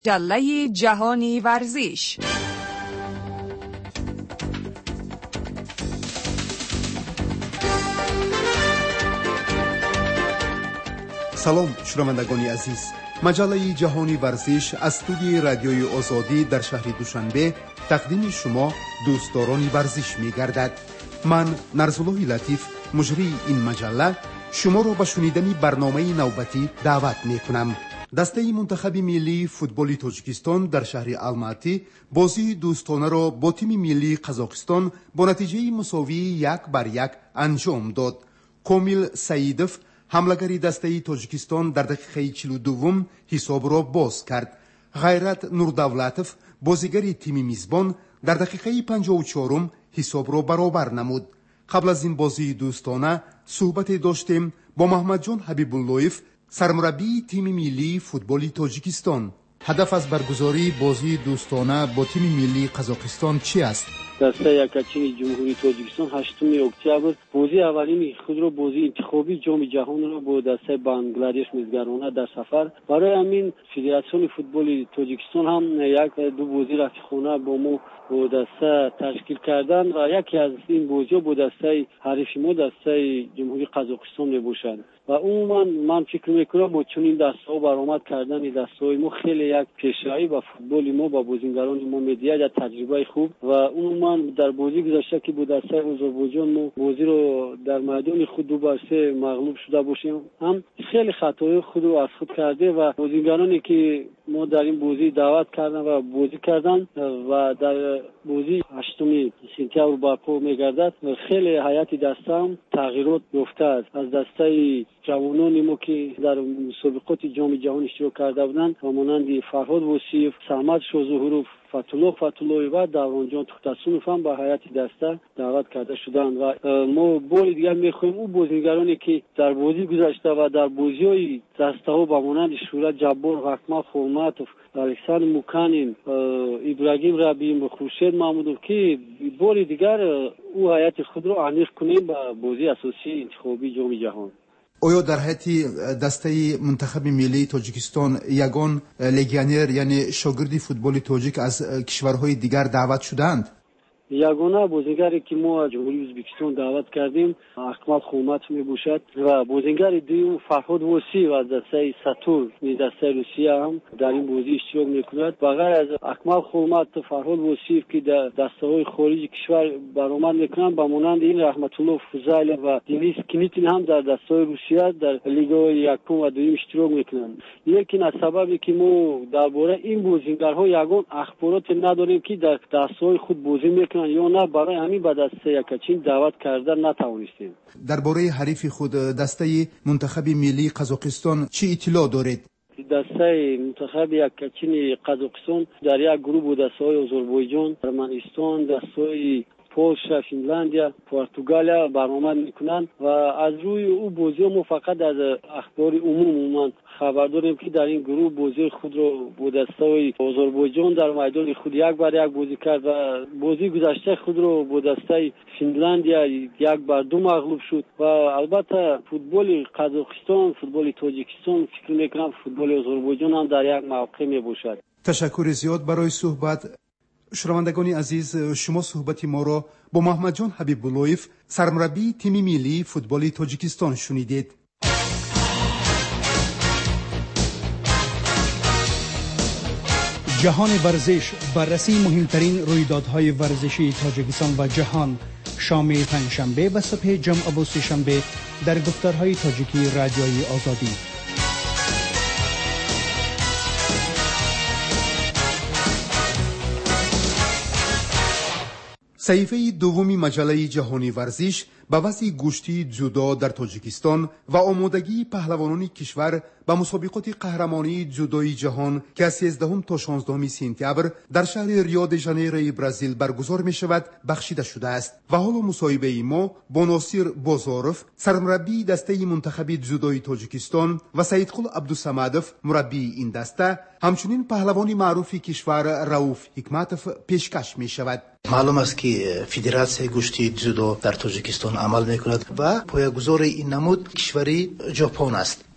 مجله جهانی ورزش. سلام شنوندگان عزیز، مجله جهانی ورزش از استودیوی رادیوی آزادی در شهر دوشنبه تقدیم شما دوستداران ورزش می‌گردد. من نرسولوی لطیف مجری این مجله شما را به شنیدن برنامه نوبتی دعوت می‌کنم. دسته منتخب ملی فوتبال تاجیکستان در شهر الماتی بازی دوستانه را با تیم ملی قزاقستان با نتیجه مساوی 1-1 انجام داد. کامیل سعیدوف حمله‌گری دسته تاجیکستان در دقیقه 42 حساب را باز کرد. غیرت نوردولتوف بازیگر تیم میزبان در دقیقه 54 حساب را برابر نمود. قبل از این بازی دوستانه صحبت داشتیم با محمد جان حبیب اللهیف، سرمربی تیم ملی فوتبال تاجیکستان. هدف از برگزاری بازی دوستانه با تیم ملی قزاقستان چی است؟ دسته یکچین جمهوری تاجیکستان 8 اکتبر بازی اولین خود را بازی انتخابی جام جهان را با دسته بنگلادش میزبانانه در سفر. برای همین فدراسیون فوتبال تاجیکستان هم یک دو بازی رفیقانه با ما با دسته تشکیل کردن و یکی از این بازی با دسته حریف ما دسته جمهوری قزاقستان میباشد و عموما من فکر میکنم با چنین دسته برآمد کردن دسته ما خیلی یک پیشایی و فوتبال ما با بازیگران ما میدهد تجربه خوب و عموما در بازی گذشته که با دسته آذربایجان ما بازی رو در میدان خود 2-3 مغلوب شده باشیم هم خیلی خطای خود رو از خود کرده و بازیگرانی که ما در این بازی دعوت کردن و بازی کردن و در بازی 8 سپتامبر برپا میگردد خیلی حیات دسته هم تغییرات یافته است. از دسته جوانان ما که در مسابقات جام جهان اشتراک کرده بودند و مانند فرهاد وصیف، صمد شاهظهورov، فتولای و دوران جان تختاسونوف هم به حیات دسته دعوت کرده شدند و ما بار دیگر میخوایم او بازیگرانی که در بازی گذشته و در بازی‌های دسته ها به مانند شورا جبار، حکمت خورماتوف، الکساندر موکانین، ابراهیم ربیعی و خورشید محمودوف که بار دیگر او حیات خود را عمیق کنیم به بازی اساسی انتخابی جام جهان. آیا در حیات دسته منتخب ملی تاجیکستان یگان لگیونر یعنی شاگردی فوتبال تاجیک از کشورهای دیگر دعوت شدند؟ یگانه بازیگری که ما جمهوری ازبکستان دعوت کردیم احمد خومت میباشد و بازیگر دیگه فرهاد وصی و دسته ساتور دسته روسیه هم در این بازی اشتراک میکند. بغیر از احمد خومت و فرهاد وصی که در دسته‌های خارجی کشور برآمد میکنند با مانند این رحمت الله فضایل و دنیس کینیتین هم در دسته‌های روسیه در لیگ یکم و دوم اشتراک میکنند. لیکن از سببی که ما درباره این بازیگرها یگان اخبارات نداریم که در دسته‌های خود بازی میکنند یا نه، برای همین به دسته یکچین دعوت کردن نتوانستیم. درباره حریف خود دسته منتخب ملی قزاقستان چی اطلاع دارید؟ دسته منتخب یکچین قزاقستان در یک گروه بود دسته‌های آذربایجان، ارمنستان، دسته‌های پولشا، فنلاندیا، پرتغالیا برآمد میکنند و از روی او بازی ما فقط از اخبار عموم خبر داریم که در این گروه بازی خود رو با دسته آذربایجان در میدان خود 1-1 بازی کرد و بازی گذشته خود رو با دسته فنلاندیا 1-2 مغلوب شد و البته فوتبال قزاقستان، فوتبال تاجیکستان فکر میکنم فوتبال آذربایجان هم در یک موقع میباشد. تشکر زیاد برای صحبت. شنوندگان عزیز، شما صحبت ما را با محمد جان حبیب اللهیف، سرمربی تیم ملی فوتبال تاجیکستان شنیدید. جهان ورزش، بررسی مهمترین رویدادهای ورزشی تاجیکستان و جهان، شام پنجشنبه و صبح جمعه و سه‌شنبه در گفتارهای تاجیکی رادیوی آزادی. صحیفه دومی مجله جهانی ورزش به وضع گوشتی جودو در تاجیکستان و آمادگی پهلوانان کشور به مسابقات قهرمانی جودوی جهان که از 13 تا 16 سپتامبر در شهر ریو د ژانیرو برزیل برگزار می شود بخشیده شده است و حالا مصاحبه ما با ناصر بازاروف، سرمربی دسته منتخب جودوی تاجیکستان و سیدقل عبدالصمدوف، مربی این دسته، همچنین پهلوان معروف کشور رؤوف حکمتوف پیشکش می شود. معلوم است که فدراسیون گوشتی جودو در تاجیکستان عمل میکند و پایه‌گذار این نمود کشوری ژاپن است.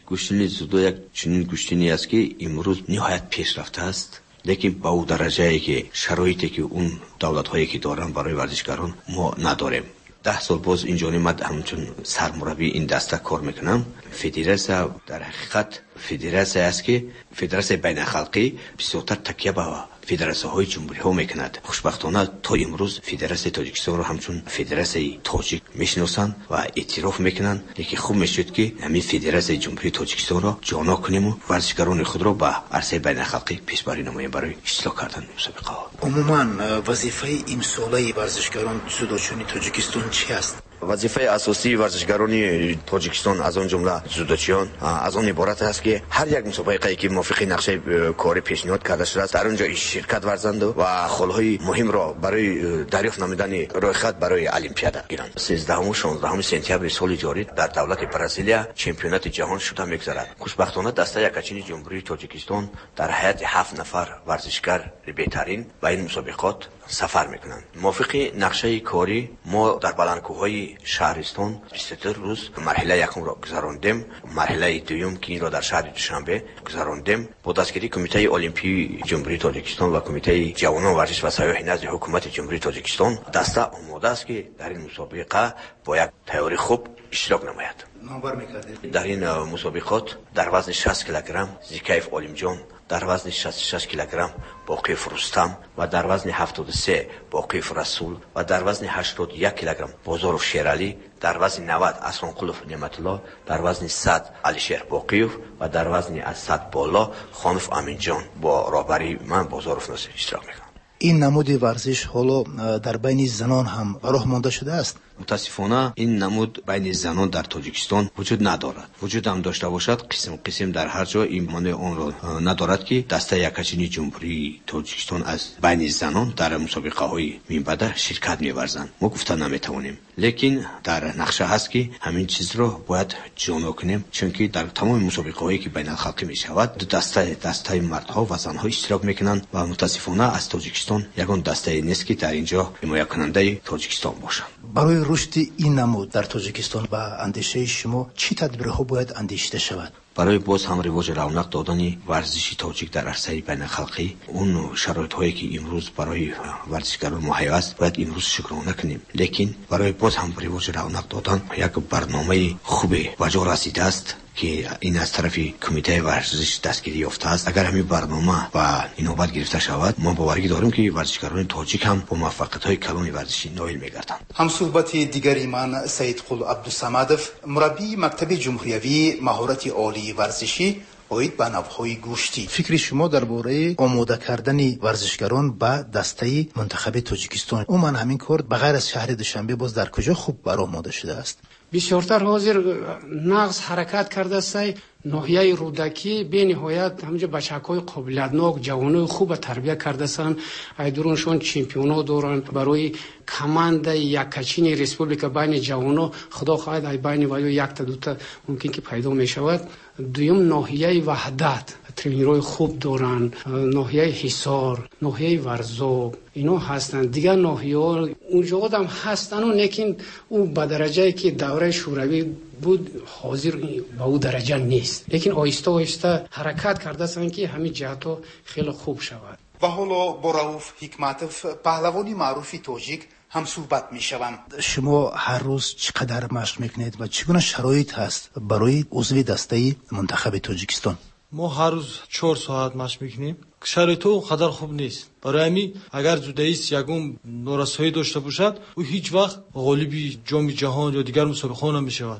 گوشتنی زودو یک چنین گوشتنی است که امروز نهایت پیشرفته است، لیکن با اون درجه‌ای که شرایطی که اون دولت‌هایی که دارن برای ورزشکاران ما نداریم. 10 سال باز اینجا من همچون سرمربی این دسته کار میکنم. فدراسیون در حقیقت فدراسیون است که فدراسیون بین‌الخلقی بسیارتر تکیه به فدراسیون‌های جمهوری ها میکند. خوشبختانه تا امروز فدراسیون تاجیکستان رو همچون فدراسیون تاجیک میشناسند و اعتراف میکنند. لیکن خوب میشد که همین فدراسیون جمهوری تاجیکستان را جانا کنیم و ورزشکاران خود را به عرصه بین‌الخلقی پیشبری نماییم برای اشتراک کردن مسابقه ها. عموما وظیفه امساله ورزشکاران جودوچیان تاجیکستان چی است؟ وظیفه اساسی ورزشکاران تاجیکستان از آن جمله جودوچیان از آن عبارت است که هر یک مسابقه‌ای که موافق نقشه کاری پیشنهاد کرده شده است در آنجا شرکت ورزند و خلهای مهم را برای دریافت نمودن رایخت برای المپیاد گیرند. 13 و 16 سپتامبر سال جاری در دولت برزیلیا چمپیونات جهان شده می‌گذرد. خوشبختانه دسته یکچین جمهوری تاجیکستان در حیات 7 نفر ورزشکار بهترین به این مسابقات سفر میکنند. موافق نقشه کاری ما در بلندکوهای شهرستان 23 روز مرحله یکم را گذراندیم. مرحله دوم که این را در شهر دوشنبه گذراندیم. با دستگیری کمیته المپی جمهوری تاجیکستان و کمیته جوانان ورزش و سیاحت نزد حکومت جمهوری تاجیکستان دسته آماده است که در این مسابقه با یک تیاری خوب اشتراک نماید. در این مسابقات در وزن 60 کیلوگرم زیکایف عالمجان، در وزن 66 کیلوگرم باقیف رستم و در وزن 73 باقیف رسول و در وزن 81 کیلوگرم بازارف شیرعلی، در وزن 90 اسانقلوف نعمت الله، در وزن 100 علیشیر باقیف و در وزن از 100 بالا خانف امینجان با رهبری من بازارف ناصر اشتراک میکنم. این نمود ورزش حالا در بین زنان هم راه مانده شده است. متاسفانه این نمود بین زنان در تاجیکستان وجود ندارد. وجود هم داشته باشد قسم در هر جا این مانع آن را ندارد که دسته یکچین جمهوری تاجیکستان از بین زنان در مسابقه های منبعد شرکت می‌ورزند. ما گفته نمیتوانیم، لیکن در نقشه هست که همین چیز را باید جانا کنیم، چون که در تمام مسابقه هایی که بین الخلقی می شود دسته مردها و زنها اشتراک میکنند و متاسفانه از تاجیکستان یگان دسته نیست که در اینجا حمایت کننده تاجیکستان باشند. برای رشد این نمود در تاجیکستان با اندیشه شما چی تدبیرها باید اندیشیده شود؟ برای باز هم رواج رونق دادن ورزش تاجیک در عرصه بین‌الخلقی اون شرایط‌هایی که امروز برای ورزشکاران مهیا است باید امروز شکرانه کنیم، لیکن برای باز هم رواج رونق دادن یک برنامه خوب و جا رسیده است که این از طرف کمیته ورزش دستگیری یافته است. اگر همین برنامه و اینوبت گرفته شود ما باوری داریم که ورزشکاران تاجیک هم با موفقیت‌های کلان ورزشی نایل می‌گردند. هم صحبت دیگری من سید قل عبدالصمدов مربی مکتب جمهوریوی مهارت عالی ورزشی باید به نوهای گوشتی. فکر شما درباره آماده کردن ورزشکاران به دسته منتخب تاجیکستان عموما همین کار بغیر از شهر دوشنبه باز در کجا خوب برآماده شده است؟ بسیارتر حاضر نقص حرکت کرده است. ناحیه رودکی به نهایت همینجا بچه‌های قابلیتناک جوانای خوب تربیت کرده سن. ایدرونشون چمپیونا دوران برای کماند یکچین ریسپوبلیکا بین جوانا خدا خواهد ای بین و یک تا دو تا ممکن که پیدا می شود. دوم ناحیه وحدت ترینرای خوب دارن، ناحیه حصار، ناحیه ورزاب اینا هستن. دیگر ناحیه ها اونجا هم هستن، لیکن او به درجه که دوره شوروی بود حاضر به او درجه نیست، لیکن آیسته آیسته حرکت کرده هستند که همین جهت‌ها خیلی خوب شود. و حالا با رؤوف حکمتов پهلوانی معروف تاجیک هم صحبت می شوم. شما هر روز چقدر مشق میکنید و چگونه شرایط هست برای عضو دسته منتخب تاجیکستان؟ ما هر روز 4 ساعت مشق میکنیم. شرایط اونقدر خوب نیست. برای همین اگر جداییست یگون نورسایی داشته باشد او هیچ وقت غالبی جام جهان یا دیگر مسابقه نمیشود.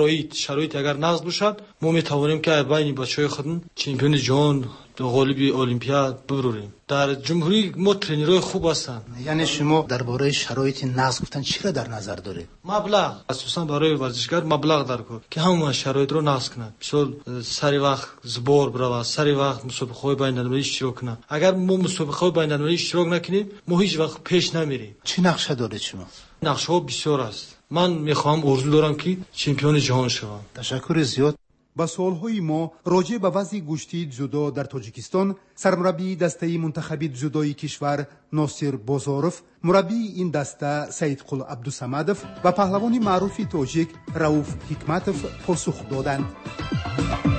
شرایط اگر نقض باشد ما میتوانیم که بین بچهای خودمون چمپیون جهان غالبی المپیاد بروریم. در جمهوری ما ترینرای خوب هستند. یعنی شما درباره شرایط نقض گفتن چی را در نظر دارید؟ مبلغ، اساسا برای ورزشکار مبلغ در کار که همون شرایط رو نقض کنند. مثلا سری وقت زبور برود، سری وقت مسابقه بین‌المللی اشتراک کنند. اگر ما مسابقه بین‌المللی اشتراک نکنیم ما هیچ وقت پیش نمیریم. چی نقشه دارید شما؟ نقشه ها بسیار است. من میخوام آرزو دارم که چمپیون جهان شوم. تشکر زیاد. با سوالهای ما راجع به وضع گوشتی جودو در تاجیکستان سرمربی دسته منتخب جودوی کشور ناصر بازاروف، مربی این دسته سید قل عبدالصمدov و پهلوان معروف تاجیک رؤوف حکمتov پاسخ دادند.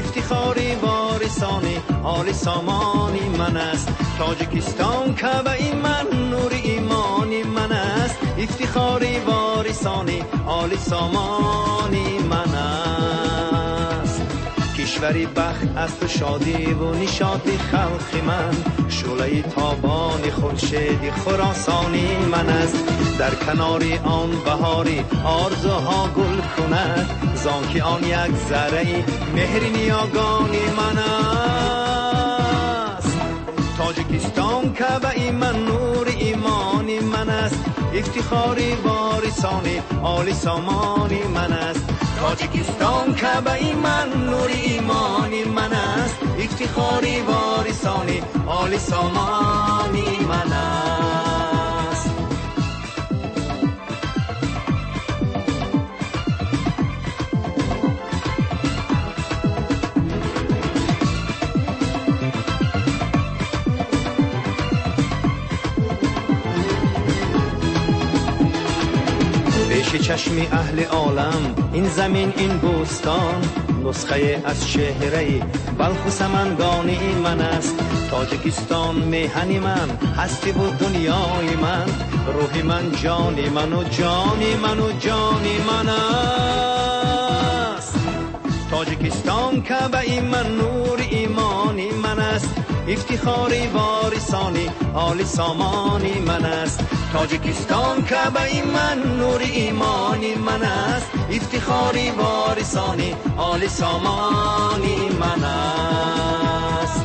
افتخاری وارثانی آل سامانی من است. تاجیکستان کعبه من، نور ایمانی من است. افتخاری وارثانی آل سامانی من است. کشوری بخت است و شادی و نشاط خلق من، شعله تابان خورشید خراسانی من است. در کنار آن بهاری آرزوها گل کند، زانکه آن یک ذره مهر نیاگانی من است. تاجیکستان کعبه من، نور ایمانی من است. افتخاری وارثانی آل سامانی من است. تاجیکستان کعبه من، نور ایمانی من است. افتخاری وارثانی آل سامانی من است. پیش چشم اهل عالم این زمین این بوستان، نسخه از چهره بلخ و سمنگانی من است. تاجیکستان میهن من، هستی و دنیای من، روح من، جانی من و جانی من و جانی من است. تاجیکستان کعبه من، نور ایمانی من است. افتخاری وارثانی آل سامانی من است. تاجیکستان کعبه من، نور ایمانی من است. افتخاری وارثانی آل سامانی من است.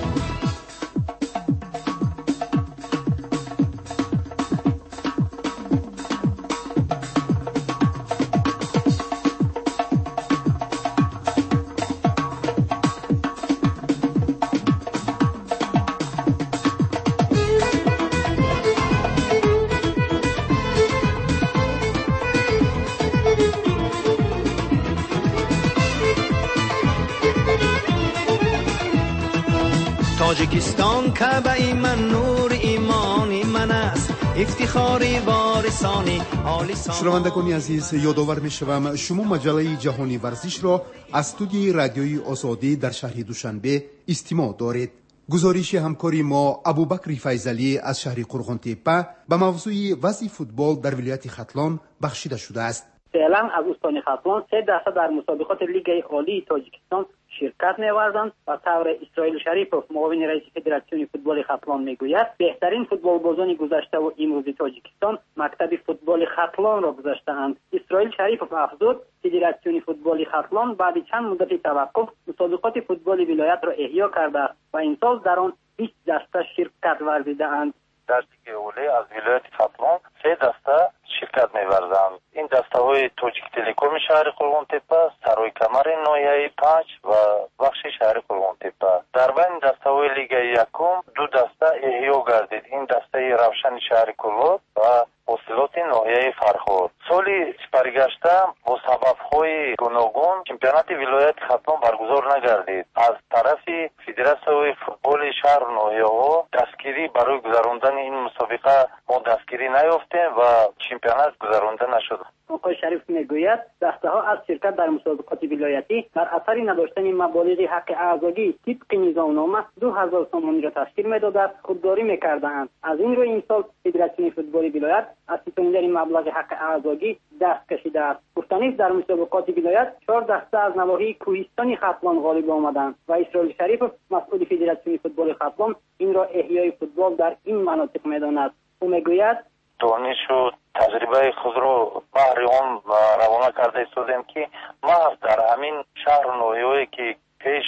تاجیکستان کعبه من، نور ایمانی من است. افتخاری وارثانی آل سامانی. شنوندگان عزیز، یادآور می‌شوم شما مجله جهانی ورزش را از استودیوی رادیوی آزادی در شهر دوشنبه استماع دارید. گزارش همکاری ما ابوبکر فیضلی از شهر قرغن‌تپه به موضوع وضع فوتبال در ولایت ختلان بخشیده شده است. فعلا از استان ختلان 3 دسته در مسابقات لیگ عالی تاجیکستان شرکت می‌ورزند و طور اسرائیل شریفوف معاون رئیس فدراسیون فوتبال ختلان میگوید بهترین فوتبالبازان گذشته و امروزی تاجیکستان مکتب فوتبال ختلان را گذاشته‌اند. اسرائیل شریفوف افزود فدراسیون فوتبال ختلان بعد چند مدت توقف مسابقات فوتبال ولایت را احیا کرده و این سال در آن 20 دسته شرکت ورزیده‌اند. در لیگ عالی از ولایت ختلان 3 دسته شرکت می‌ورزند. این دسته‌های توجیک تلکوم شهر قرغن‌تپه، سرای کمر ناحیه 5 و بخش شهر قرغن‌تپه. در بین دسته‌های لیگ یکم 2 دسته احیا گردید. این دسته روشن شهر کلات و حاصلات ناحیه فرخار. سالی سپرگشته با سبب‌های گوناگون چمپیونات ولایت ختلان برگزار نگردید. از طرف فدراسیون فوتبال شهر و ناحیه‌ها دستگیری برای گذراندن این مسابقه ما دستگیری نیافتیم و چمپیونات گذرانده نشد. آقای شریف میگوید دسته‌ها از شرکت در مسابقات ولایتی در اثر نداشتن مبالغ حق اعضایی طبق نظامنامه 2000 سومانی را تشکیل می‌دادند خودداری می‌کردند. از این رو این سال فدراسیون فوتبال ولایت از ستانیدن مبلغ حق اعضایی دست کشیده است. گفتنیست در مسابقات ولایت 4 دسته از نواحی کوهستانی ختلان غالب آمدند و اسرائیل شریفوف مسئول فدراسیون فوتبال ختلان این را احیای فوتبال در این مناطق می‌داند. او میگوید دانش و تجربه خود را بهر آن روانه کرده ایستادیم که محض در همین شهر و ناحیه‌ای که پیش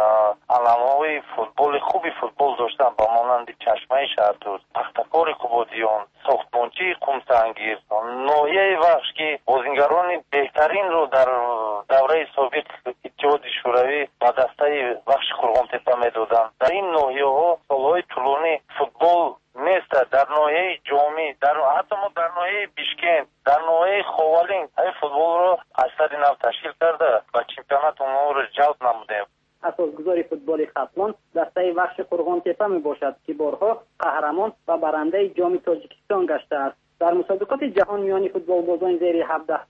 علمای فوتبال خوبی فوتبال داشتن با مانند چشمه شهردوست، تختکار قبادیان، ساختمانچی قمسنگیر، ناحیه بخش که بازیگران بهترین رو در دوره سابق اتحاد شوروی با دسته بخش قرغن‌تپه میدادند. در این ناحیه‌ها سالهای طولانی فوتبال نیست. در ناحیه جامی، حتی ما در ناحیه بیشکن، در ناحیه خوالین های فوتبال رو از سر نو تشکیل کرده و چمپیونات اونها رو جلب نمودیم. اساسگذار فوتبال ختلان دسته بخش قرغن‌تپه می باشد که بارها قهرمان و برنده جام تاجیکستان گشته است. در مسابقات جهان میانی فوتبالبازان زیر 17 ساله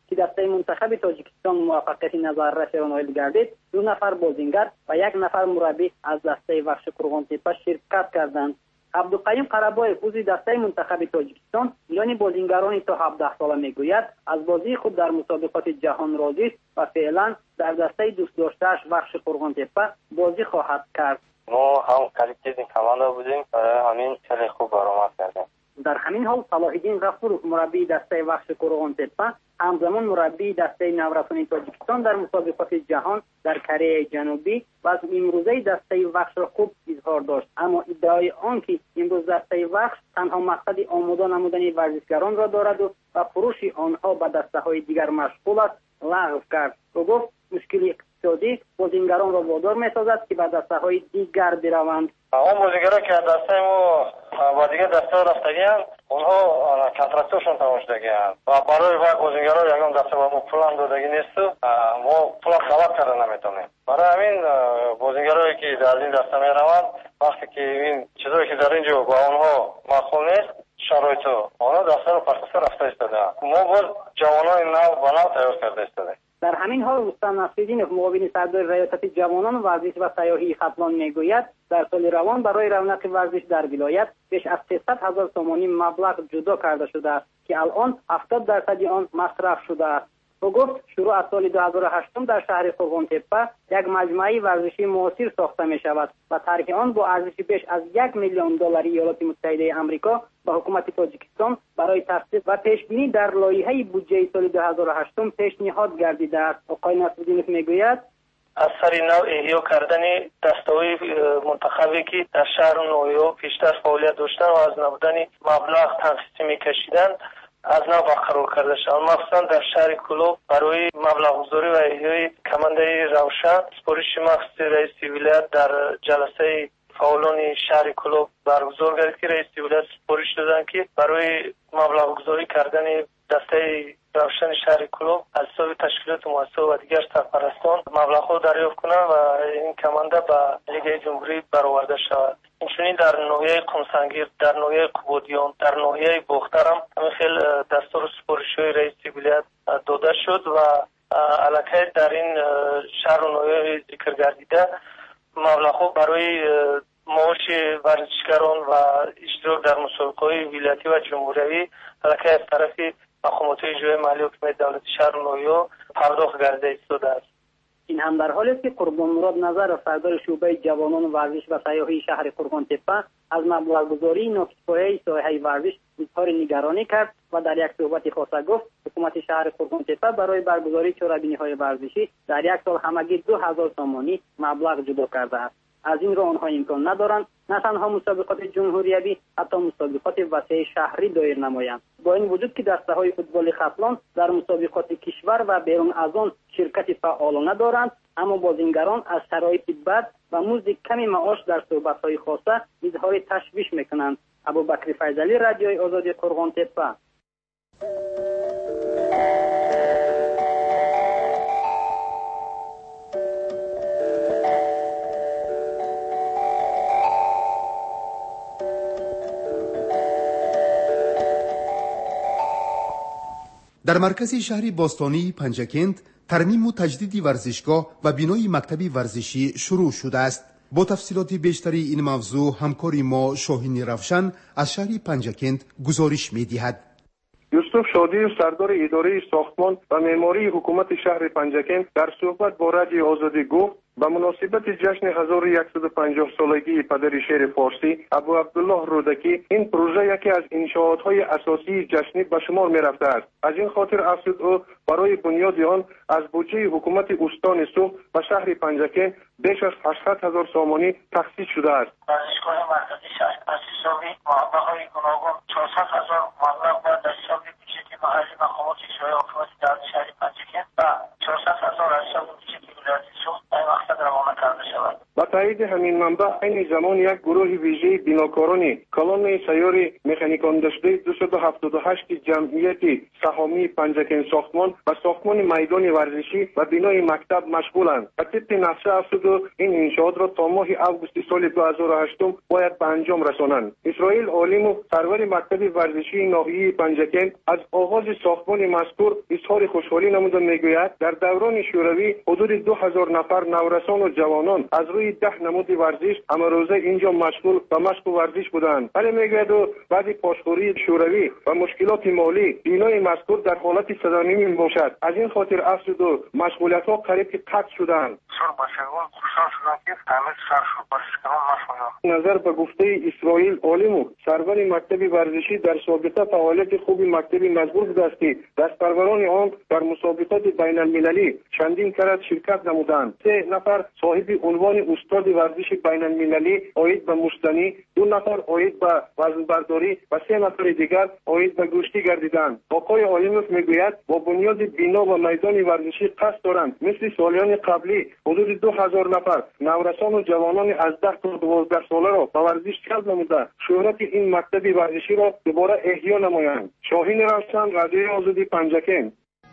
که دسته منتخب تاجیکستان موفقیت نظررسی را نایل گردید، 2 نفر بازیگر و 1 نفر مربی از دسته وحش قرغان تپه شرکت کردند. عبدالقیوم قره‌بای عضو دسته منتخب تاجیکستان یعنی بازیگرانی تا 17 ساله میگوید از بازی خود در مسابقات جهان راضی است و فعلا در دسته دوست داشته‌اش وحش قرغان تپه بازی خواهد کرد. ما هم کالکتیو کاماندا بودیم، برای همین خیلی خوب برآمد کردیم. در همین حال صلاح‌الدین غفورov مربی دسته وحش قرغان تپه همزمان مربی دسته نورسانی تاجیکستان در مسابقات جهان در کره جنوبی و از امروزه دسته وحش را خوب اظهار داشت، اما ادعای آن که امروز دسته وحش تنها مقصد آماده نمودن ورزشکاران را دارد و فروش آنها به دسته‌های دیگر مشغول است لغو کرد. او گفت مشکل اقتصادی بازیگران را وادار می‌سازد که به دسته‌های دیگر بروند. اون بازیگران که دسته ما با دیگه دسته رفتگی‌اند، اونها کنترکتشون تمام شدگی‌اند و برای وقت بازیگران یگان دسته با ما پلان دادگی نیست، ما پلان خلق کردن نمیتونیم. برای همین بازیگرایی که در این دسته میروند وقتی که این چیزایی که در اینجا با اونها معقول نیست شرایط اونها دسته رو پرتسه رفته ایستاده، ما باز جوانان نو با نو تیار کرده ایستاده. در همین حال رستم نصرالدینov معاون صدر ریاست جوانان ورزش و سیاحی خپلان میگوید در سال روان برای رونق ورزش در ولایت بیش از 300,000 تومانی مبلغ جدا کرده شده است که الان 70% آن مصرف شده است. او گفت شروع از سال 2008 در شهر قرغان تپه یک مجموعه ورزشی معاصر ساخته می شود و طرح آن با ارزش بیش از $1 میلیون ایالات متحده آمریکا به حکومت تاجیکستان برای تصدیق و پیشبینی در لایحه بودجه سال 2008 پیشنهاد گردیده است. آقای نصرالدینov میگوید از سر نوع احیا کردن دسته‌های منتخبی که در شهر نویو پیشتر فعالیت داشتن و از نبودن مبلغ تنقیصی می‌کشیدن از نو برقرار کرده شد. مخصوصا در شهر کلوب برای مبلغ گذاری و احیای کمانده روشن سپارش مخصوص رئیس ولایت در جلسه فعالان شهر کلوب برگزار گردید که رئیس ولایت سپارش دادن که برای مبلغ گذاری کردن دسته روشن شهر کلوب از حساب تشکیلات مؤسسه و دیگر سرپرستان مبلغ دریافت کنند و این کمانده به لیگ جمهوری برآورده شود. اینچنین در ناحیه قمسنگیر، در ناحیه قبودیان، در ناحیه بخترم همین خیلی دستور سپارش‌های رئیس ولایت داده شد و البته در این شهر و ناحیه ذکر گردیده مبلغ برای معاش ورزشکاران و اشتراک در مسابقه‌های ولایتی و جمهوری البته از طرف مقامات اجرایی محلی حکومت دولتی شهر و ناحیه پرداخت گردیده ایستاده است. این هم در حالی است که قربان مراد نظر سردار شعبه جوانان ورزش و سیاحی شهر قرغان تپه از مبلغ‌گذاری ناکفایه ساحه ورزش اظهار نگرانی کرد و در یک صحبت خاصه گفت حکومت شهر قرغان تپه برای برگزاری چهاربینی‌های ورزشی در یک سال همگی 2000 تومانی مبلغ جدا کرده است. از این رو آنها امکان ندارند نه تنها مسابقات جمهوریوی حتی مسابقات وسیع شهری دایر نمایند. با این وجود که دسته‌های فوتبال خپلان در مسابقات کشور و بیرون از آن شرکت فعالانه دارند، اما بازیگران از شرایط بد و مزد کم معاش در صحبت‌های خاصه اظهار تشویش می‌کنند. ابوبکر فیضلی، رادیوی آزادی قرغان تپه. در مرکز شهر باستانی پنجکند ترمیم و تجدید ورزشگاه و بینای مکتب ورزشی شروع شده است. با تفصیلات بیشتری این موضوع همکاری ما شاهین روشن از شهر پنجکند گزارش می‌دهد. یوسف شادی سردار اداره ساختمان و معماری حکومت شهر پنجکند در صحبت با رادیو آزادی گفت به مناسبت جشن 1150 سالگی پدر شعر فارسی ابو عبدالله رودکی این پروژه یکی از انشاءات‌های اساسی جشنی به شمار می‌رفته است. از این خاطر افزود او برای بنیاد آن از بودجه حکومت استان سوخ و شهر پنجکند بیش از 800,000 تومانی تخصیص شده است. ورزشگاه مرکزی شهر تأسیس‌یابی مبلغ‌های گوناگون 400,000 مبلغ با دستیاب بودجه محلی مقامات اجرایی حکومت دولت شهر پنجکند و 400,000 از حساب بودجه ولایت سوخ به مقصد روانه کرده بشود. با تایید همین منبع این زمان یک گروه ویژه بیناکاران کلان سیار مکانیکان داشته 278 جمعیت سهامی پنجکن ساختمان و ساختمان میدان ورزشی و بینای مکتب مشغولند. و طبق نقشه افزوده این انشاءات را تا ماه اوگوست سال 2008 باید به انجام رسانند. اسرائیل عالم و سرور مکتب ورزشی ناحیه پنجکن از آغاز ساختمان مذکور اظهار خوشحالی نموده میگوید در دوران شوروی حدود 2000 نفر نورسان و جوانان از روی 10 نمود ورزش امروزه اینجا مشغول و مشق ورزش بودند. ولی میگوید بعد پاسخوری شوروی و مشکلات مالی بینای مذکور در حالت سدانیمی باشد. از این خاطر افزود مشغولیت ها قریب قطع شدند. نظر به گفته اسرائیل عالم و سرور مکتب ورزشی در سابقه فعالیت خوب مکتب مذکور بوده است که دستپروران آن در مسابقات بین المللی چندین کرات شرکت نمودند. 3 نفر صاحب عنوان استاد ورزش بین المللی عاید به مستنی، 2 نفر عاید به وزن برداری و 3 نفر دیگر عاید به گشتی گردیدند. آقای عالموف میگوید با بنیاد بنا و میدان ورزشی قصد دارند مثل سالیان قبلی حدود 2000 نفر نورسان و جوانان از 10 تا 12 ساله را به ورزش جلب نموده شهرت این مکتب ورزشی را دوباره احیا نمایند. شاهین روشن، رادیوی آزادی پنجکن.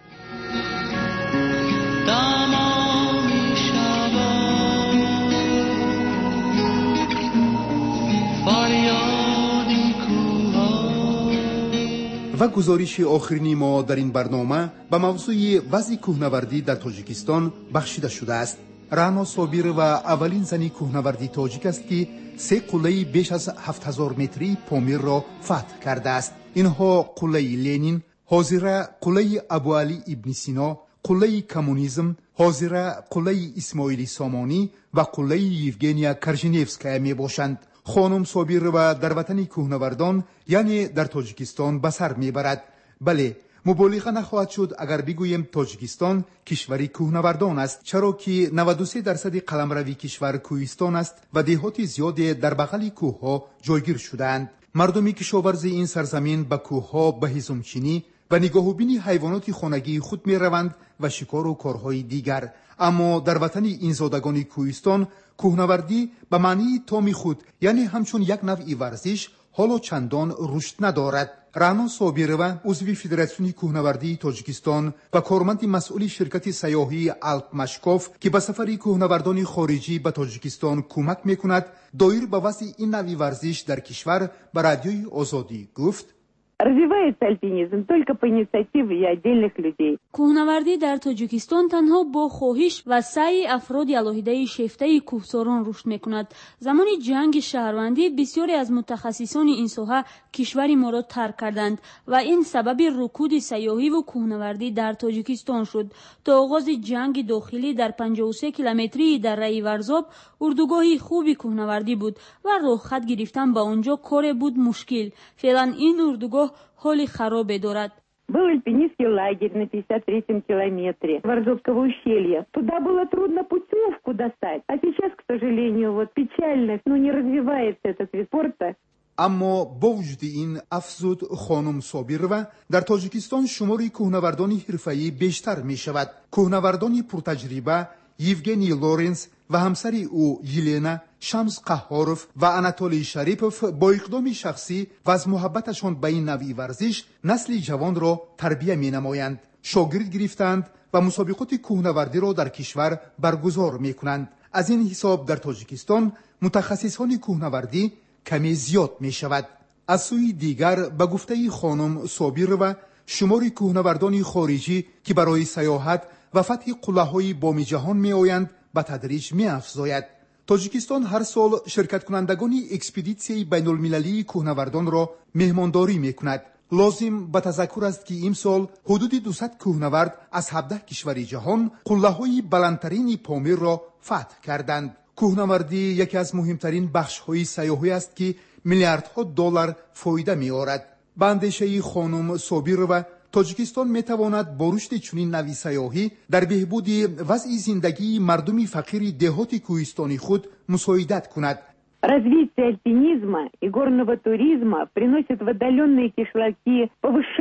و گزارش آخرین ما در این برنامه به موضوع وضع کوهنوردی در تاجیکستان بخشیده شده است. رعنا صابر و اولین زنی کوهنوردی تاجیک است که 3 قله بیش از 7000 متری پامیر را فتح کرده است. اینها قله لنین، حاضره قله ابوعلی ابن سینا، قله کمونیسم، حاضره قله اسماعیل سامانی و قله یوگنیا کرژینیفسکایا می باشند. خانم صابر و در وطن کوهنوردان یعنی در تاجیکستان به سر میبرد. بله، مبالغه نخواهد شد اگر بگوییم تاجیکستان کشوری کوهنوردان است، چرا که 93% قلمروی کشور کوهستان است و دهات زیاد در بغل کوهها جایگیر شدند. مردمی کشاورز این سرزمین به کوهها به هیزمچینی و نگاهوبین حیوانات خانگی خود می روند و شکار و کارهای دیگر. اما در وطن این زادگان کوهستان کوهنوردی به معنی تام خود یعنی همچون یک نوع ورزش حالا چندان رشد ندارد. رعنا صابرова عضو فدراسیون کوهنوردی تاجیکستان و کارمند مسئول شرکت سیاحی الپ مشکاف که به سفر کوهنوردان خارجی به تاجیکستان کمک میکند دایر به وضع این نوع ورزش در کشور به رادیوی آزادی گفت: Развивается альпинизм только по инициативе отдельных людей. کوهنوردی در تاجیکستان تنها با خواهش و سعی افراد الهیده شیفته کوهساران رشد میکند. زمان جنگ شهروندی بسیاری از متخصصان این ساحه کشور ما را ترک کردند و این سبب رکود سیاحی و کوهنوردی در تاجیکستان شد. تا آغاز جنگ داخلی در 53 کیلومتری دره ورزاب اردوگاهی خوبی کوهنوردی بود و راه خط گرفتن به آنجا کار بود مشکل. فعلا این اردوگاه حال خراب دارد. Был альпинистский лагерь на 53-м километре Ворзовского ущелья. Туда было трудно путевку достать. А сейчас, к сожалению, вот печально, не развивается этот вид спорта. اما با وجود این افزود خانم صابرова در تاجیکستان شمار کوهنوردان حرفه‌ای بیشتر می شود. کوهنوردان پرتجربه یوگنی لورنس و همسر او یلنا شمس قهاروف و اناتولی شریپوف با اقدام شخصی و از محبتشان به این نوع ورزش نسل جوان را تربیت می نمایند. شاگرد گرفتند و مسابقات کوهنوردی را در کشور برگزار می کنند. از این حساب در تاجیکستان متخصصان کوهنوردی کمی زیاد می شود. از سوی دیگر به گفته خانم صابرova شمار کوهنوردان خارجی که برای سیاحت و فتح قله‌های بام جهان می آیند به تدریج می افزاید. تاجیکستان هر سال شرکت کنندگان اکسپدیسیون بین المللی کوهنوردان را مهمانداری می کند. لازم به تذکر است که امسال حدود 200 کوهنورد از 17 کشور جهان قله‌های بلندترین پامیر را فتح کردند. کوهنوردی یکی از مهمترین بخش‌های سیاحی است که میلیاردها دلار فایده می‌آورد. به اندیشه خانم صابرova تاجیکستان میتواند با رشد چنین نوع سیاحی در بهبود وضع زندگی مردم فقیر دهات کوهستانی خود مساعدت کند. Развитие альпинизма и горного туризма приносит в отдаленные кишлаки, повышает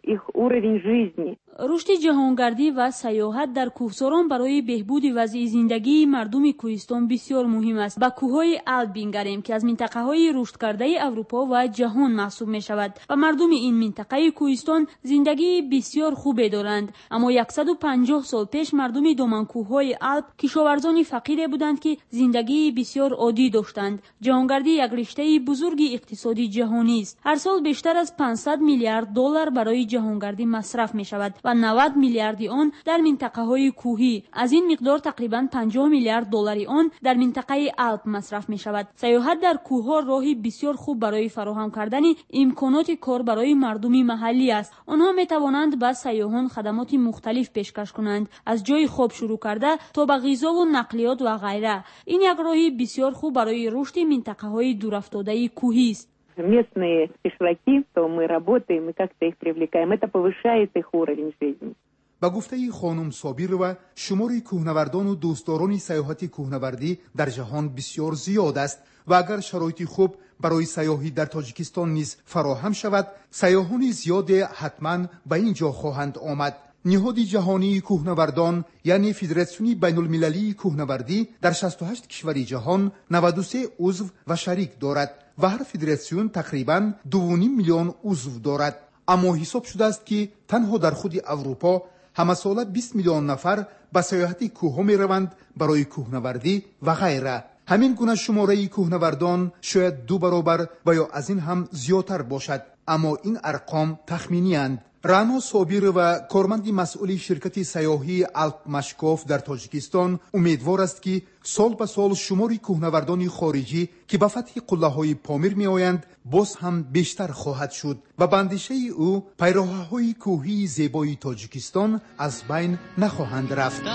их уровень жизни. رشد جهانگردی و سیاحت در کوهساران برای بهبود وضع زندگی مردم کوهستان بسیار مهم است. به کوههای آلپ بنگریم که از منطقه‌های رشد کرده اروپا و جهان محسوب می‌شود و مردم این منطقه کوهستان زندگی بسیار خوبی دارند. اما 150 سال پیش مردم دامن‌کوه‌های آلپ کشاورزان فقیر بودند که زندگی بسیار عادی داشتند. جهانگردی یک رشته بزرگ اقتصادی جهانی است. هر سال بیشتر از 500 میلیارد دلار برای جهانگردی مصرف می‌شود و 90 میلیارد آن در منطقه‌های کوهی. از این مقدار تقریباً 50 میلیارد دلار آن در منطقه آلپ مصرف می‌شود. سیاحت در کوه‌ها راهی بسیار خوب برای فراهم کردن امکانات کار برای مردم محلی است. آنها می‌توانند به سیاحان خدمات مختلف پیشکش کنند، از جای خواب شروع کرده تا به غذا و نقلیات و غیره. این یک راهی بسیار خوب برای رشد منطقه‌های دورافتاده کوهی است. Местные кишлаки, то мы работаем и как-то их привлекаем. Это повышает их уровень жизни. با گفته خانم صابر و شمار کوهنوردان و دوستداران سیاحت کوهنوردی در جهان بسیار زیاد است و اگر شرایط خوب برای سیاحی در تاجیکستان نیز فراهم شود، سیاحان زیاد حتما به اینجا خواهند آمد. نهاد جهانی کوهنوردان یعنی فدراسیون بین المللی کوهنوردی در 68 کشور جهان 93 عضو و شریک دارد و هر فدراسیون تقریباً 2.5 میلیون عضو دارد. اما حساب شده است که تنها در خود اروپا همه ساله 20 میلیون نفر به سیاحت کوه‌ها می‌روند برای کوهنوردی و غیره. همین گونه شماره کوهنوردان شاید 2 برابر و یا از این هم زیادتر باشد، اما این ارقام تخمینی اند. رانا صابر و کارمند مسئول شرکت سیاحی آلپ مشکاف در تاجیکستان امیدوار است که سال به سال شمار کوهنوردان خارجی که به فتح قله‌های پامیر می‌آیند باز هم بیشتر خواهد شد و به اندیشه او پیراهه‌های کوهی زیبای تاجیکستان از بین نخواهند رفت.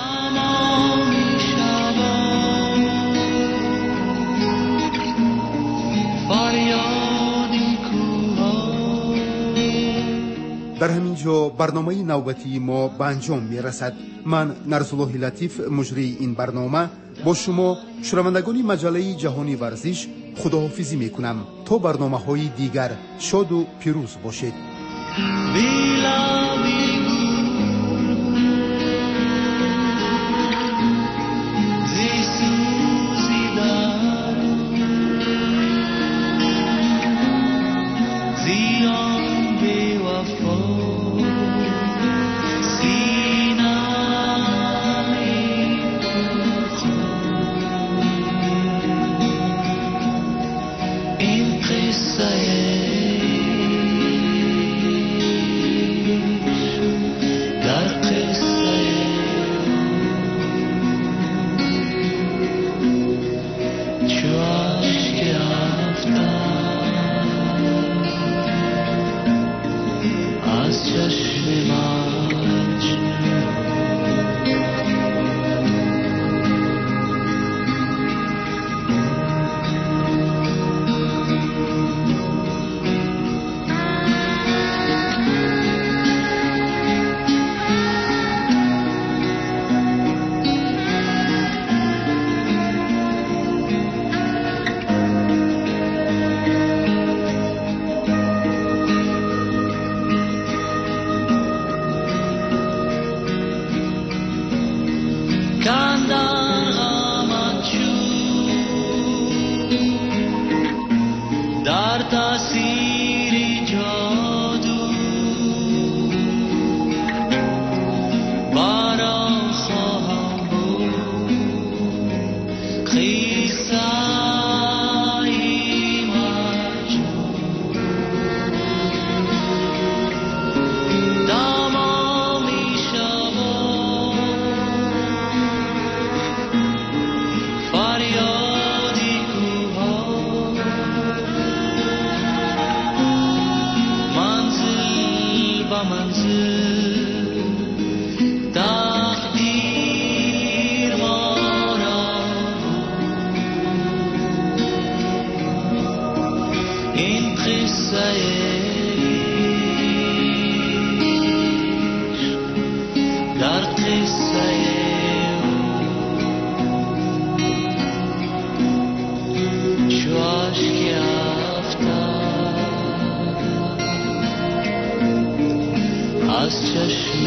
در همین جا برنامه نوبتی ما به انجام می رسد. من نرسالله لطیف مجری این برنامه با شما شنوندگان مجله جهانی ورزش خداحافظی می کنم. تا برنامه های دیگر شاد و پیروز باشید. از چشم